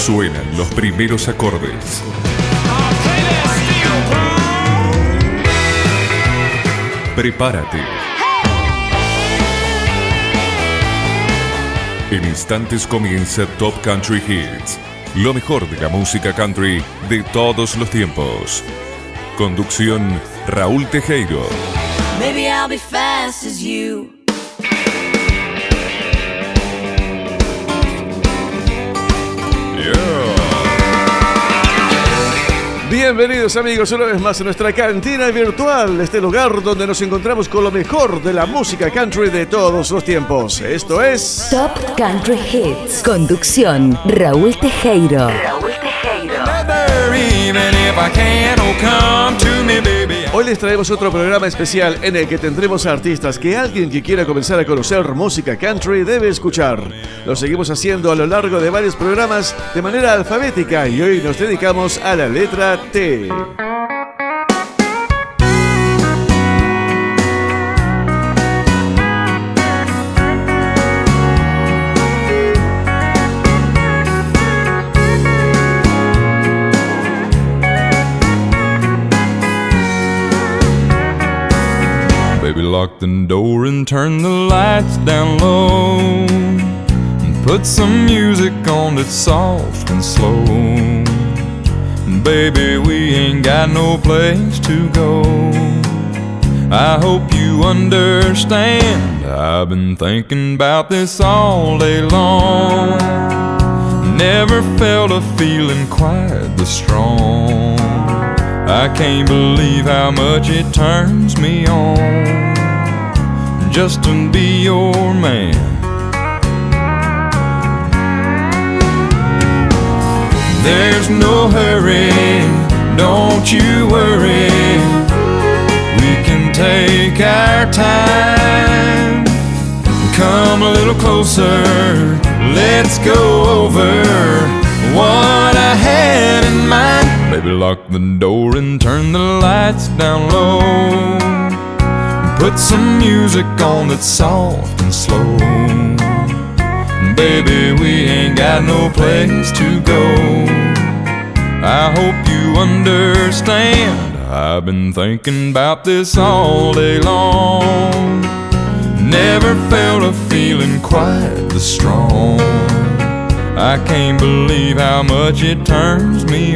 Suenan los primeros acordes. Prepárate. En instantes comienza Top Country Hits, lo mejor de la música country de todos los tiempos. Conducción Raúl Tejero. Maybe I'll be fast as you. Bienvenidos amigos una vez más a nuestra cantina virtual, este lugar donde nos encontramos con lo mejor de la música country de todos los tiempos. Esto es Top Country Hits. Conducción Raúl Tejero. Hoy les traemos otro programa especial en el que tendremos a artistas que alguien que quiera comenzar a conocer música country debe escuchar. Lo seguimos haciendo a lo largo de varios programas de manera alfabética y hoy nos dedicamos a la letra T. Baby, lock the door and turn the lights down low, and put some music on that's soft and slow. And baby, we ain't got no place to go. I hope you understand, I've been thinking about this all day long. Never felt a feeling quite this strong. I can't believe how much it turns me on just to be your man. There's no hurry, don't you worry. We can take our time. Come a little closer, let's go over what I had in mind. Baby, lock the door and turn the lights down low. Put some music on that's soft and slow. Baby, we ain't got no place to go. I hope you understand, I've been thinking about this all day long. Never felt a feeling quite this strong. I can't believe how much it turns me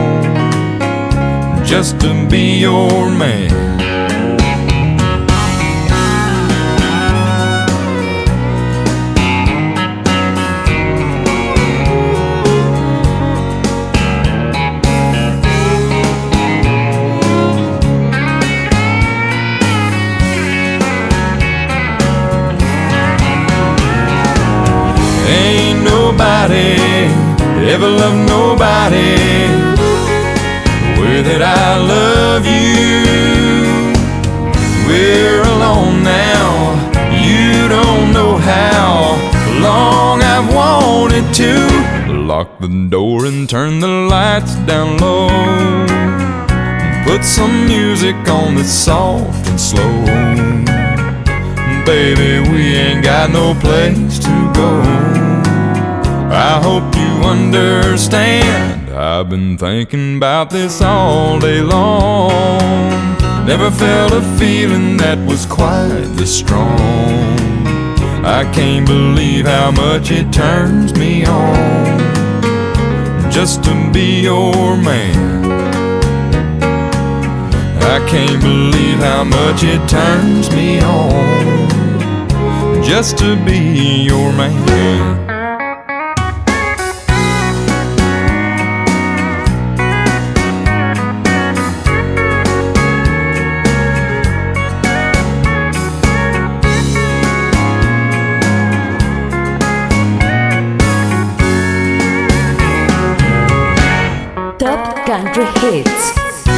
on just to be your man. Ain't nobody ever loved nobody the way that I love you. We're alone now, you don't know how long I've wanted to. Lock the door and turn the lights down low. Put some music on that's soft and slow. Baby, we ain't got no place to go. I hope you understand, I've been thinking about this all day long. Never felt a feeling that was quite this strong. I can't believe how much it turns me on just to be your man. I can't believe how much it turns me on just to be your man. Top Country Hits.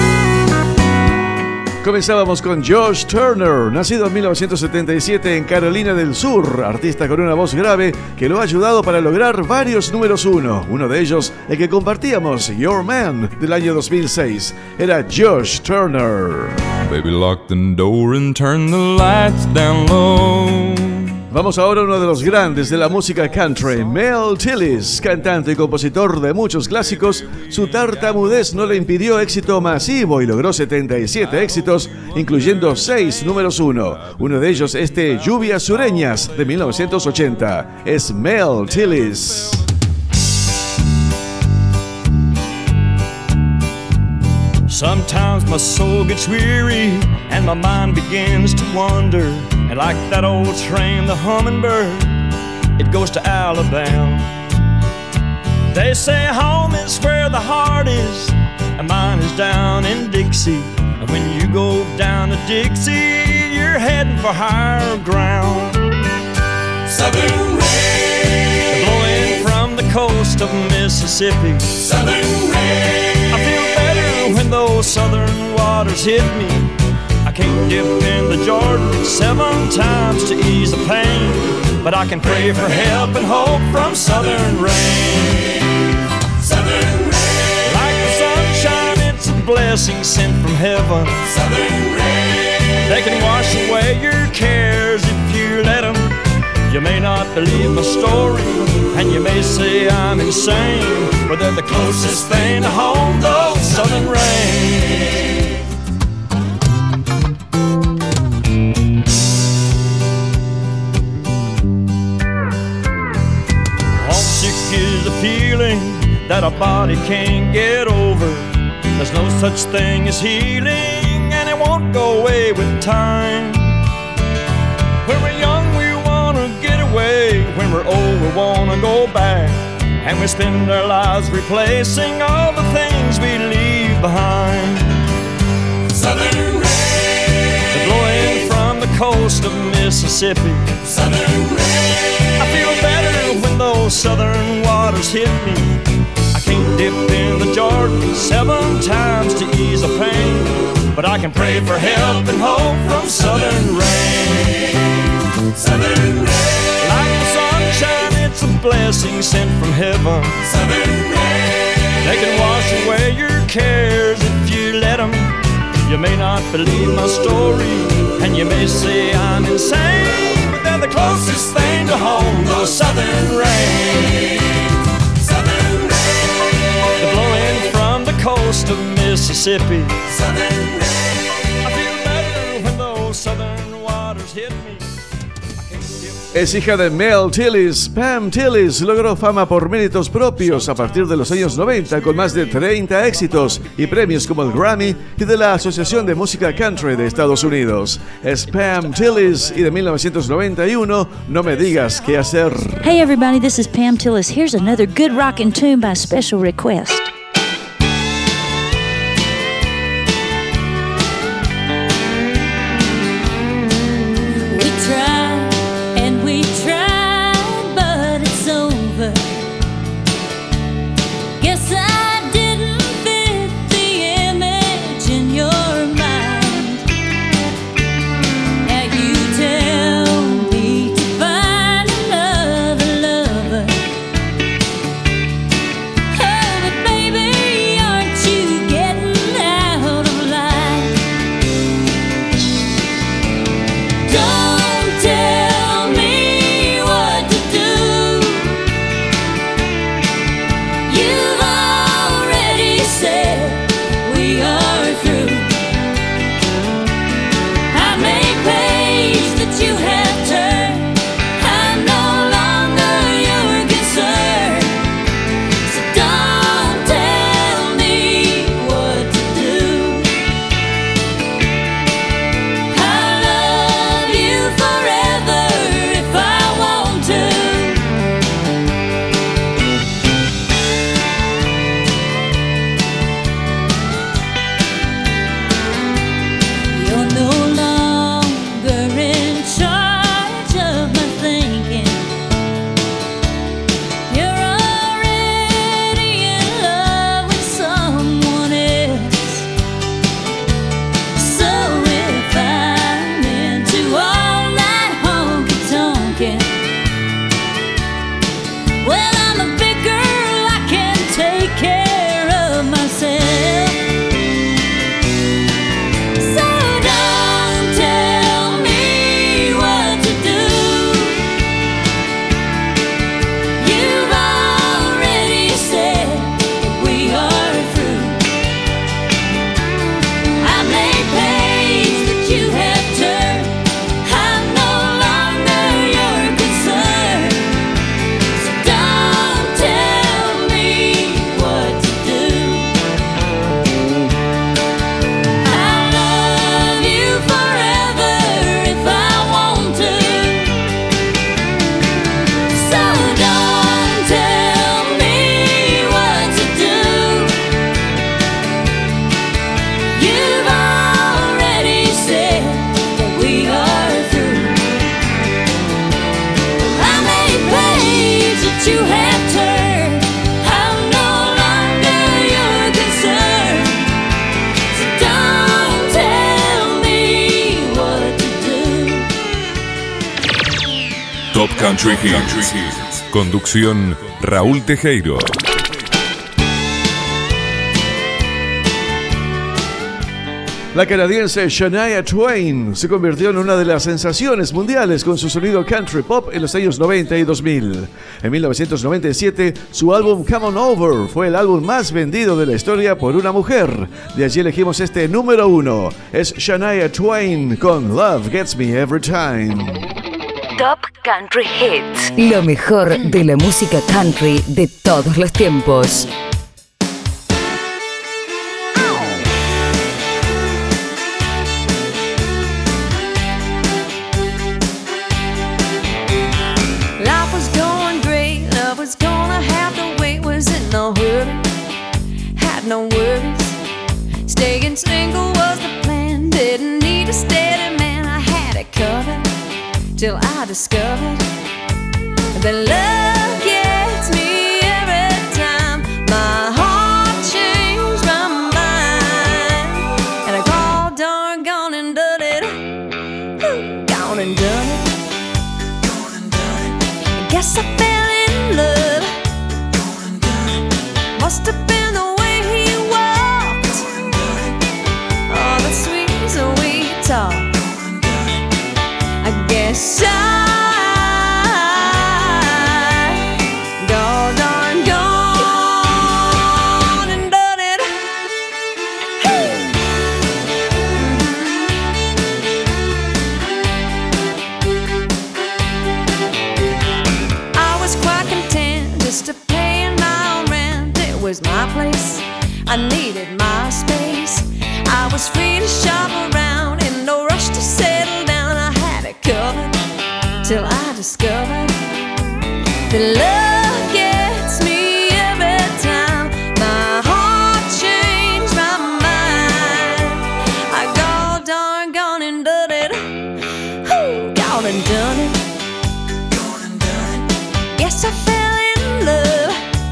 Comenzábamos con Josh Turner, nacido en 1977 en Carolina del Sur, artista con una voz grave que lo ha ayudado para lograr varios números uno. Uno de ellos, el que compartíamos, Your Man, del año 2006, era Josh Turner. Baby, lock the door and turn the lights down low. Vamos ahora a uno de los grandes de la música country, Mel Tillis, cantante y compositor de muchos clásicos. Su tartamudez no le impidió éxito masivo y logró 77 éxitos, incluyendo 6 números 1. Uno de ellos, Lluvias Sureñas, de 1980. Es Mel Tillis. Sometimes my soul gets weary and my mind begins to wander. And like that old train, the hummingbird, it goes to Alabama. They say home is where the heart is, and mine is down in Dixie. And when you go down to Dixie, you're heading for higher ground. Southern rain, blowing from the coast of Mississippi. Southern rain, I feel better when those southern waters hit me. I can't dip in the Jordan 7 times to ease the pain, but I can pray for help and hope from southern rain. Southern rain, Like the sunshine, it's a blessing sent from heaven. Southern rain, They can wash away your cares if you let them. You may not believe my story, and you may say I'm insane, but they're the closest thing to home, those southern rains. Homesick is a feeling that a body can't get over. There's no such thing as healing, and it won't go away with time. When we're young, we wanna get away. When we're old, we wanna go back. And we spend our lives replacing all the things we leave behind. Southern rain, Blowing from the coast of Mississippi. Southern rain, I feel better when those southern waters hit me. I can't dip in the Jordan 7 times to ease the pain, but I can pray for help and hope from southern rain. Southern rain, Like the sunshine, it's a blessing sent from heaven. Southern rain, They can wash away your cares if you let them. You may not believe my story, and you may say I'm insane, but they're the closest thing to home, those southern rain. Southern rain, They're blowing from the coast of Mississippi. Southern rain, I feel better when those southern waters hit me. Es hija de Mel Tillis. Pam Tillis logró fama por méritos propios a partir de los años 90 con más de 30 éxitos y premios como el Grammy y de la Asociación de Música Country de Estados Unidos. Es Pam Tillis y de 1991, No me digas qué hacer. Hey everybody, this is Pam Tillis. Here's another good rockin' tune by special request. You're no longer in charge. Top Country Hits. Conducción Raúl Tejero. La canadiense Shania Twain se convirtió en una de las sensaciones mundiales con su sonido country pop en los años 90 y 2000. En 1997, su álbum Come On Over fue el álbum más vendido de la historia por una mujer. De allí elegimos este número 1. Es Shania Twain con Love Gets Me Every Time. Top Country Hits. Lo mejor de la música country de todos los tiempos. No hurry, had no worries. Staying single was the plan. Didn't need a steady man. I had it covered till I discovered that love gets me every time. My heart changed my mind, and I called darn gone and done it. Gone and done it. I guess I fell in love. Must have been the way he walked, oh, the sweet, sweet talk. I guess I gone and done it. I was quite content just to pay my own rent. It was my place, I needed my space. I was free to shop around, in no rush to settle down. I had it covered till I discovered that love gets me every time. My heart changed my mind. I gone and done it. Gone and done it. Yes, I fell in love.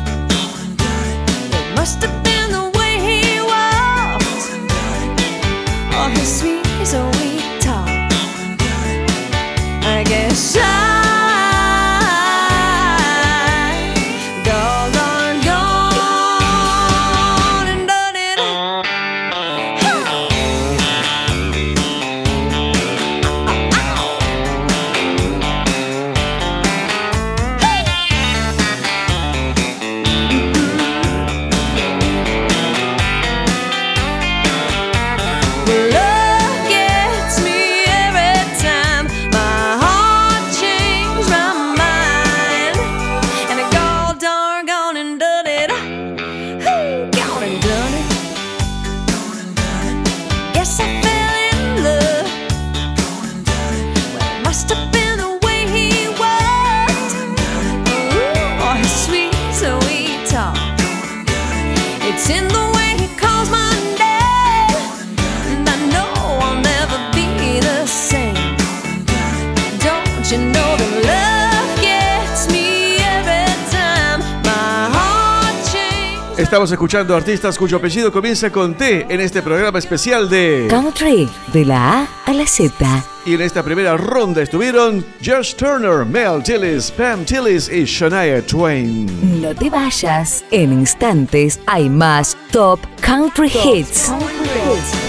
Must have been the way he walked, oh, his sweet, sweet talk. I guess I gone and done it. It's in the way he calls my name, and I know I'll never be the same. Don't you know that love gets me every time my heart changes. Estamos escuchando artistas cuyo apellido comienza con T en este programa especial de Country, de la A a la Z. Y en esta primera ronda estuvieron Josh Turner, Mel Tillis, Pam Tillis y Shania Twain. No te vayas, en instantes hay más Top Country Hits.